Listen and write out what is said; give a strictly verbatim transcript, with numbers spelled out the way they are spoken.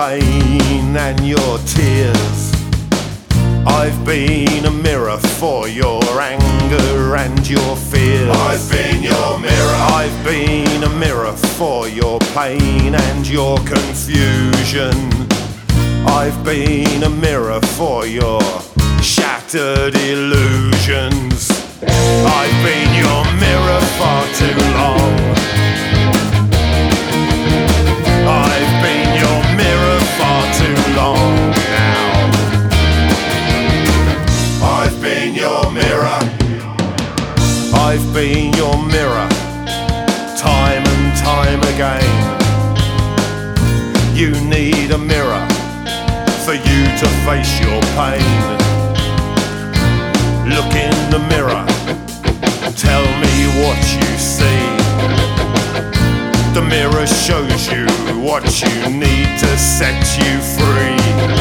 pain and your tears. I've been a mirror for your anger and your fears. I've been your mirror. I've been a mirror for your pain and your confusion. I've been a mirror for your shattered illusions. I've been your mirror far too long. I've been your mirror far too long now. I've been your mirror. I've been your mirror, time and time again. You need a mirror for you to face your pain. Look in the mirror, tell me what you see. The mirror shows you what you need to set you free.